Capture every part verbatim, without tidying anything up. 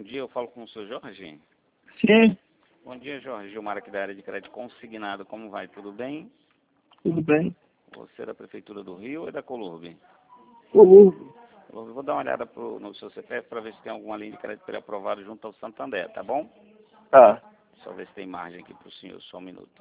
dia, eu falo com o senhor Jorge? Sim. Bom dia, Jorge. Gilmar aqui da área de crédito consignado. Como vai? Tudo bem? Tudo bem. Você é da Prefeitura do Rio ou é da Colurbe? Colurbe. Eu vou dar uma olhada pro, no seu C P F para ver se tem alguma linha de crédito pré-aprovada junto ao Santander, tá bom? Tá. Só ver se tem margem aqui para o senhor, só um minuto.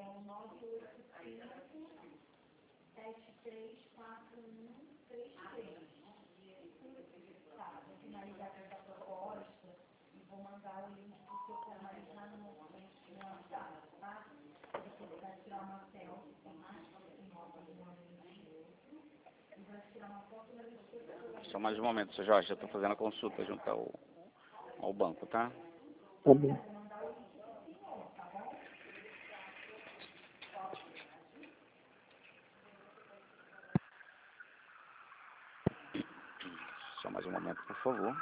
Só mais um momento, senhor Jorge, eu estou fazendo a consulta junto ao, ao banco, tá? Tá bom. Só mais um momento, por favor.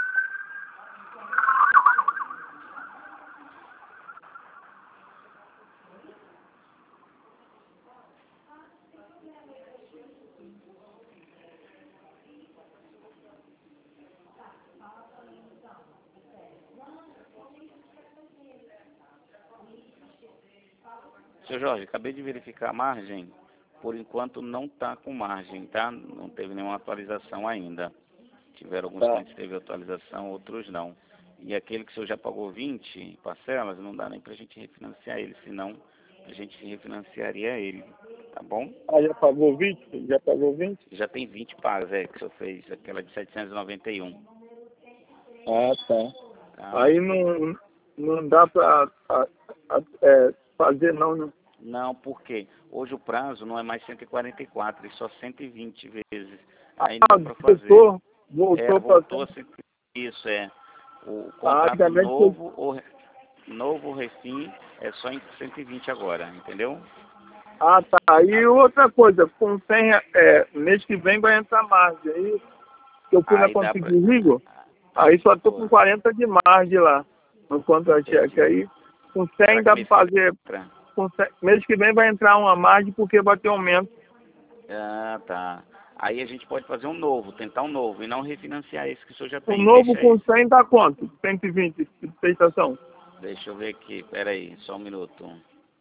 Seu Jorge, acabei de verificar a margem. Por enquanto não está com margem, tá? Não teve nenhuma atualização ainda. Tiveram alguns Tá. clientes que teve atualização, outros não. E aquele que o senhor já pagou vinte parcelas, não dá nem para a gente refinanciar ele, senão a gente refinanciaria ele, tá bom? Ah, já pagou vinte? Já pagou vinte? Já tem vinte pagas, é, que o senhor fez, aquela de setecentos e noventa e um. Ah, tá. Tá? Aí não, não dá pra a, a, é, fazer não, né? Não, porque hoje o prazo não é mais cento e quarenta e quatro, é só cento e vinte vezes. Aí Ah, não dá para fazer. voltou? Voltou É, pra voltou a cento e vinte. Isso é. O Ah, contrato antigamente foi... novo, o novo refim é só em cento e vinte agora, entendeu? Ah, tá. E outra coisa, com cem, é, mês que vem vai entrar margem. Aí eu fui na Aí dá conta pra. de Rigo, aí só tô Pô, com quarenta de margem lá no contra-cheque. entendi. Aí com Será cem que dá pra mês que fazer. vem? Com cem, mês que vem vai entrar uma margem porque vai ter aumento. Ah, tá. Aí a gente pode fazer um novo, tentar um novo, e não refinanciar esse que o senhor já O tem. novo Deixa com esse. cem dá quanto? cento e vinte de prestação. Deixa eu ver aqui, peraí, só um minuto.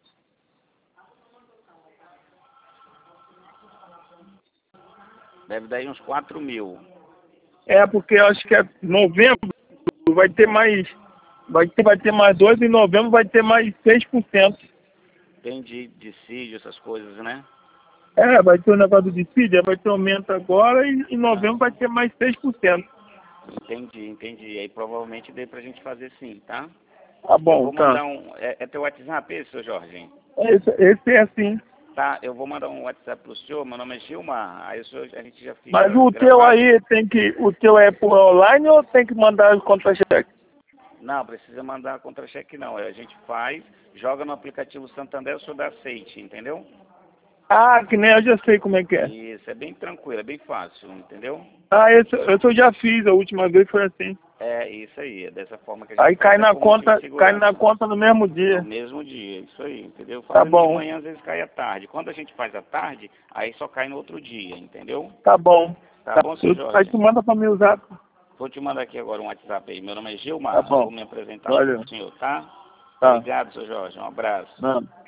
Deve dar aí uns quatro mil. É, porque eu acho que é novembro vai ter mais. Vai ter, vai ter mais dois, em novembro vai ter mais seis por cento. Tem de dissídio, essas coisas, né? É, vai ter um negócio do dissídio, vai ter aumento agora e em Ah, novembro vai ter mais seis por cento. entendi, entendi. Aí provavelmente dê pra gente fazer sim, tá? Tá Eu bom, vou tá. mandar um. É, é teu WhatsApp esse, seu Jorge? Esse, esse é assim. Tá, eu vou mandar um WhatsApp pro senhor, meu nome é Gilmar. Aí o senhor, a gente já Mas fica o teu gravado. aí tem que. O teu é por online ou tem que mandar o contra-cheque? Não, precisa mandar contra-cheque não. A gente faz, joga no aplicativo Santander, o senhor dá aceite, entendeu? Ah, que nem eu já sei como é que é. Isso, é bem tranquilo, é bem fácil, entendeu? Ah, esse, esse eu já fiz, a última vez foi assim. É isso aí, é dessa forma que a gente Aí faz, cai até na por motivo de conta, cai segurança. na conta no mesmo No dia. mesmo dia, isso aí, entendeu? Tá Fazendo de bom, manhã, às vezes cai à tarde. Quando a gente faz à tarde, aí só cai no outro dia, entendeu? tá bom. Tá Tá. bom, seu Aí Jorge? tu manda pra me usar. Vou te mandar aqui agora um WhatsApp aí. Meu nome é Tá Gilmar, eu bom. vou me apresentar lá Valeu. pro senhor, tá? Tá. Obrigado, seu Jorge. Um abraço. Não.